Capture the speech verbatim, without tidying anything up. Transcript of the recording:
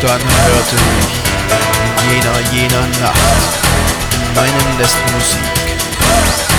Dann hörte ich in jener, jener Nacht meinen letzten Musik.